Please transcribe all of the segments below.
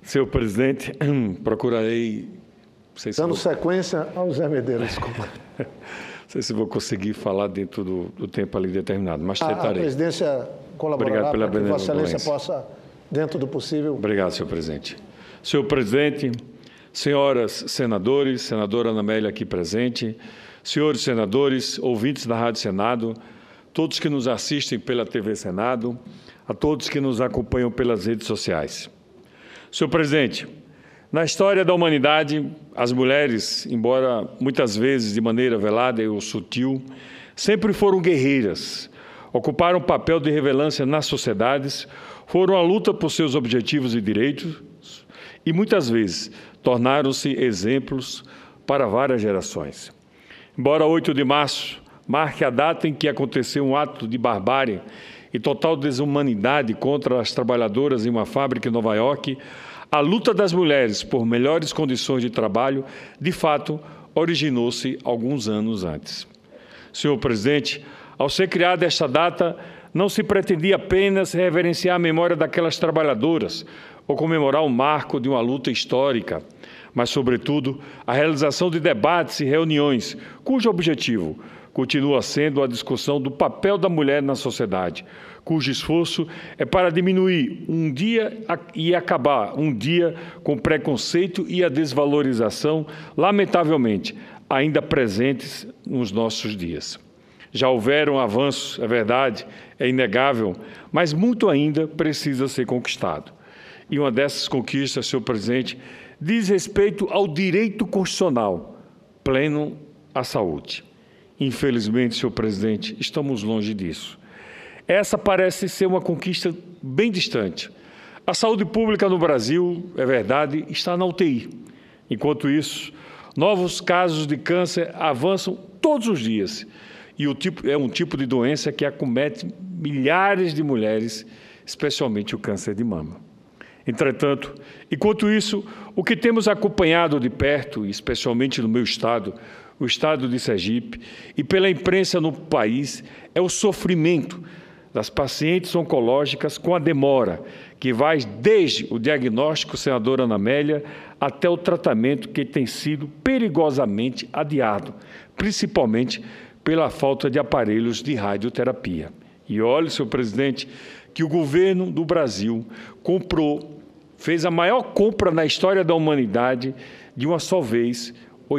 Senhor presidente, procurarei... Dando sequência ao Zé Medeiros, desculpa. Não sei se vou conseguir falar dentro do tempo ali determinado, mas tentarei. A presidência colaborará para que Vossa Excelência possa, dentro do possível... Obrigado, senhor presidente. Senhor presidente, senhoras senadores, senadora Ana Amélia aqui presente, senhores senadores, ouvintes da Rádio Senado, todos que nos assistem pela TV Senado, a todos que nos acompanham pelas redes sociais. Senhor presidente, na história da humanidade, as mulheres, embora muitas vezes de maneira velada ou sutil, sempre foram guerreiras, ocuparam papel de relevância nas sociedades, foram à luta por seus objetivos e direitos e, muitas vezes, tornaram-se exemplos para várias gerações. Embora 8 de março marque a data em que aconteceu um ato de barbárie e total desumanidade contra as trabalhadoras em uma fábrica em Nova York, a luta das mulheres por melhores condições de trabalho, de fato, originou-se alguns anos antes. Senhor presidente, ao ser criada esta data, não se pretendia apenas reverenciar a memória daquelas trabalhadoras ou comemorar o marco de uma luta histórica, mas, sobretudo, a realização de debates e reuniões, cujo objetivo continua sendo a discussão do papel da mulher na sociedade, cujo esforço é para diminuir um dia e acabar um dia com o preconceito e a desvalorização, lamentavelmente, ainda presentes nos nossos dias. Já houveram avanços, é verdade, é inegável, mas muito ainda precisa ser conquistado. E uma dessas conquistas, senhor presidente, diz respeito ao direito constitucional pleno à saúde. Infelizmente, senhor presidente, estamos longe disso. Essa parece ser uma conquista bem distante. A saúde pública no Brasil, é verdade, está na UTI. Enquanto isso, novos casos de câncer avançam todos os dias. E é um tipo de doença que acomete milhares de mulheres, especialmente o câncer de mama. Entretanto, enquanto isso, o que temos acompanhado de perto, especialmente no meu estado, o estado de Sergipe, e pela imprensa no país, é o sofrimento das pacientes oncológicas com a demora, que vai desde o diagnóstico, senadora Ana Amélia, até o tratamento que tem sido perigosamente adiado, principalmente pela falta de aparelhos de radioterapia. E olhe, senhor presidente, que o governo do Brasil fez a maior compra na história da humanidade de uma só vez,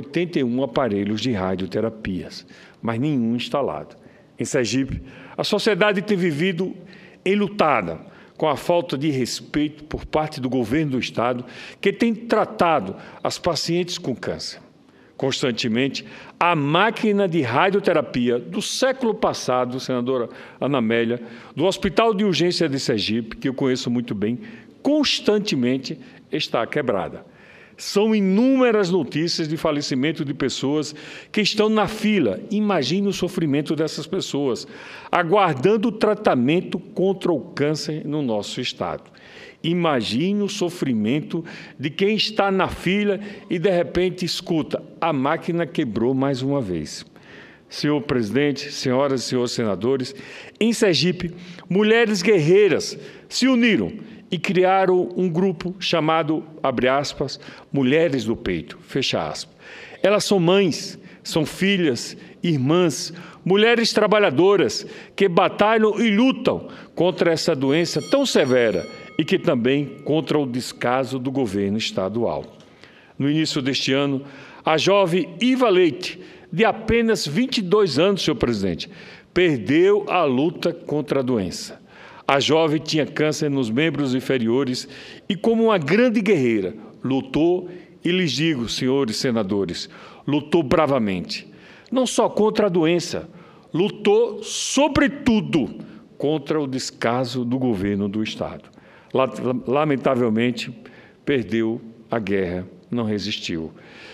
81 aparelhos de radioterapias, mas nenhum instalado. Em Sergipe, a sociedade tem vivido enlutada com a falta de respeito por parte do governo do Estado, que tem tratado as pacientes com câncer. Constantemente, a máquina de radioterapia do século passado, senadora Ana Amélia, do Hospital de Urgência de Sergipe, que eu conheço muito bem, constantemente está quebrada. São inúmeras notícias de falecimento de pessoas que estão na fila. Imagine o sofrimento dessas pessoas, aguardando o tratamento contra o câncer no nosso estado. Imagine o sofrimento de quem está na fila e, de repente, escuta, a máquina quebrou mais uma vez. Senhor presidente, senhoras e senhores senadores, em Sergipe, mulheres guerreiras se uniram e criaram um grupo chamado, abre aspas, Mulheres do Peito, fecha aspas. Elas são mães, são filhas, irmãs, mulheres trabalhadoras que batalham e lutam contra essa doença tão severa e que também contra o descaso do governo estadual. No início deste ano, a jovem Iva Leite, de apenas 22 anos, senhor presidente, perdeu a luta contra a doença. A jovem tinha câncer nos membros inferiores e, como uma grande guerreira, lutou, e lhes digo, senhores senadores, lutou bravamente. Não só contra a doença, lutou, sobretudo, contra o descaso do governo do Estado. Lamentavelmente, perdeu a guerra, não resistiu.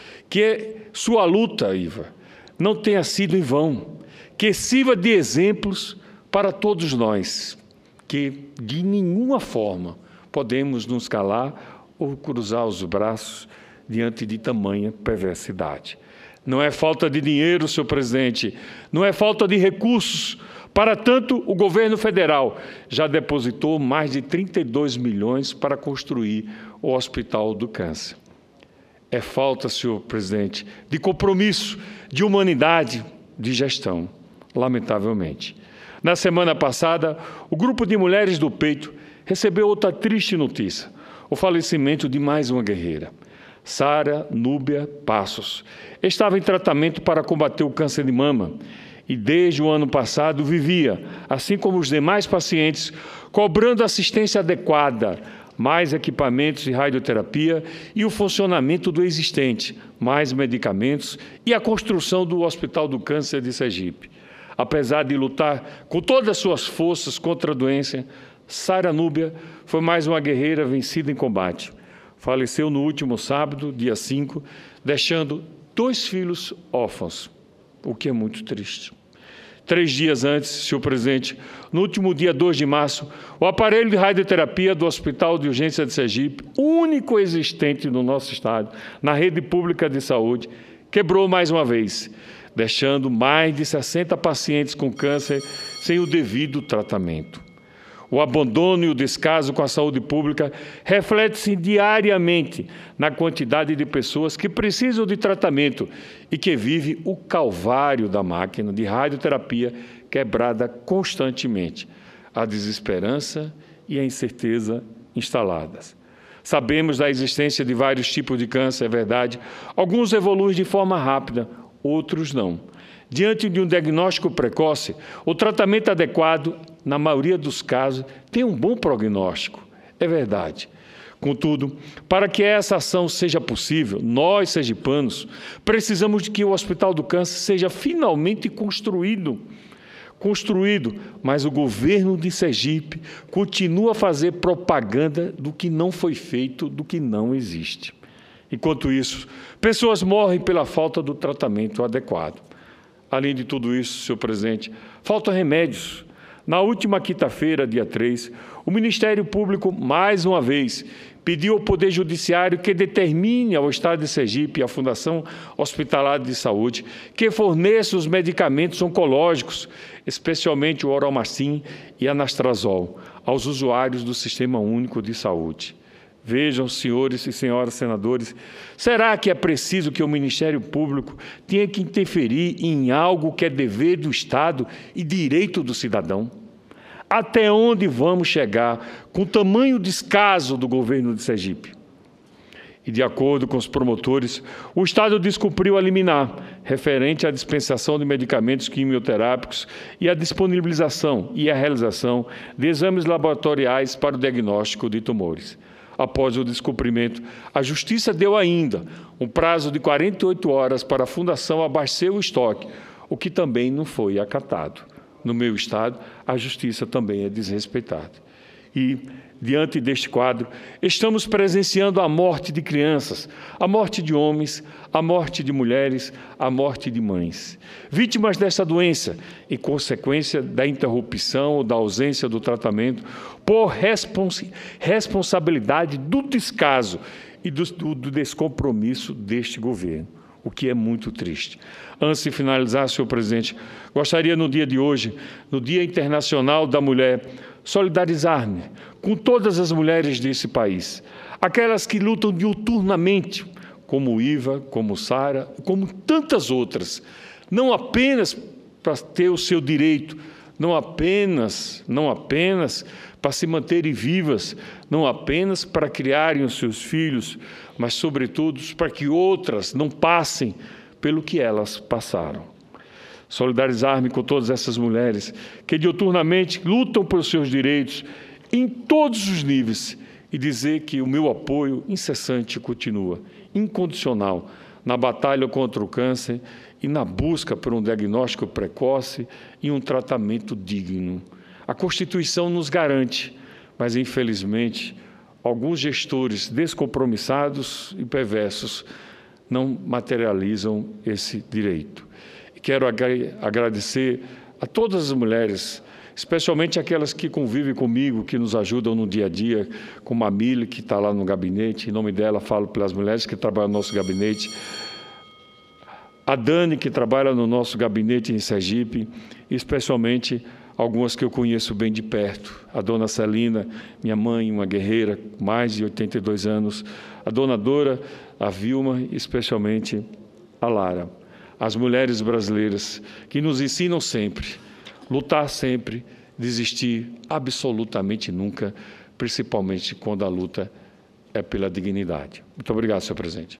Que sua luta, Iva, não tenha sido em vão, que sirva de exemplos para todos nós, que de nenhuma forma podemos nos calar ou cruzar os braços diante de tamanha perversidade. Não é falta de dinheiro, senhor presidente, não é falta de recursos. Para tanto, o governo federal já depositou mais de 32 milhões para construir o Hospital do Câncer. É falta, senhor presidente, de compromisso, de humanidade, de gestão, lamentavelmente. Na semana passada, o grupo de mulheres do peito recebeu outra triste notícia, o falecimento de mais uma guerreira. Sara Núbia Passos estava em tratamento para combater o câncer de mama e, desde o ano passado, vivia, assim como os demais pacientes, cobrando assistência adequada, mais equipamentos de radioterapia e o funcionamento do existente, mais medicamentos e a construção do Hospital do Câncer de Sergipe. Apesar de lutar com todas as suas forças contra a doença, Sara Núbia foi mais uma guerreira vencida em combate. Faleceu no último sábado, dia 5, deixando 2 filhos órfãos, o que é muito triste. 3 dias antes, senhor presidente, no último dia 2 de março, o aparelho de radioterapia do Hospital de Urgência de Sergipe, único existente no nosso estado, na rede pública de saúde, quebrou mais uma vez, deixando mais de 60 pacientes com câncer sem o devido tratamento. O abandono e o descaso com a saúde pública reflete-se diariamente na quantidade de pessoas que precisam de tratamento e que vivem o calvário da máquina de radioterapia quebrada constantemente, a desesperança e a incerteza instaladas. Sabemos da existência de vários tipos de câncer, é verdade. Alguns evoluem de forma rápida, outros não. Diante de um diagnóstico precoce, o tratamento adequado, na maioria dos casos, tem um bom prognóstico. É verdade. Contudo, para que essa ação seja possível, nós, sergipanos, precisamos de que o Hospital do Câncer seja finalmente construído, mas o governo de Sergipe continua a fazer propaganda do que não foi feito, do que não existe. Enquanto isso, pessoas morrem pela falta do tratamento adequado. Além de tudo isso, senhor presidente, faltam remédios. Na última quinta-feira, dia 3, o Ministério Público, mais uma vez, pediu ao Poder Judiciário que determine ao Estado de Sergipe e à Fundação Hospitalar de Saúde que forneça os medicamentos oncológicos, especialmente o Oromacin e Anastrozol, aos usuários do Sistema Único de Saúde. Vejam, senhores e senhoras senadores, será que é preciso que o Ministério Público tenha que interferir em algo que é dever do Estado e direito do cidadão? Até onde vamos chegar com o tamanho descaso do governo de Sergipe? E, de acordo com os promotores, o Estado descumpriu a liminar referente à dispensação de medicamentos quimioterápicos e à disponibilização e à realização de exames laboratoriais para o diagnóstico de tumores. Após o descumprimento, a Justiça deu ainda um prazo de 48 horas para a Fundação abastecer o estoque, o que também não foi acatado. No meu estado, a Justiça também é desrespeitada. E, diante deste quadro, estamos presenciando a morte de crianças, a morte de homens, a morte de mulheres, a morte de mães. Vítimas dessa doença, em consequência da interrupção ou da ausência do tratamento, por responsabilidade do descaso e do descompromisso deste governo, o que é muito triste. Antes de finalizar, senhor presidente, gostaria no dia de hoje, no Dia Internacional da Mulher, solidarizar-me com todas as mulheres desse país, aquelas que lutam diuturnamente, como Iva, como Sara, como tantas outras, não apenas para ter o seu direito, não apenas para se manterem vivas, não apenas para criarem os seus filhos, mas, sobretudo, para que outras não passem pelo que elas passaram. Solidarizar-me com todas essas mulheres que diuturnamente lutam pelos seus direitos em todos os níveis e dizer que o meu apoio incessante continua, incondicional, na batalha contra o câncer e na busca por um diagnóstico precoce e um tratamento digno. A Constituição nos garante, mas, infelizmente, alguns gestores descompromissados e perversos não materializam esse direito. Quero agradecer a todas as mulheres, especialmente aquelas que convivem comigo, que nos ajudam no dia a dia, como a Mili, que está lá no gabinete. Em nome dela, falo pelas mulheres que trabalham no nosso gabinete. A Dani, que trabalha no nosso gabinete em Sergipe, e especialmente algumas que eu conheço bem de perto. A dona Celina, minha mãe, uma guerreira, mais de 82 anos. A dona Dora, a Vilma, especialmente a Lara. As mulheres brasileiras que nos ensinam sempre, lutar sempre, desistir absolutamente nunca, principalmente quando a luta é pela dignidade. Muito obrigado, senhor presidente.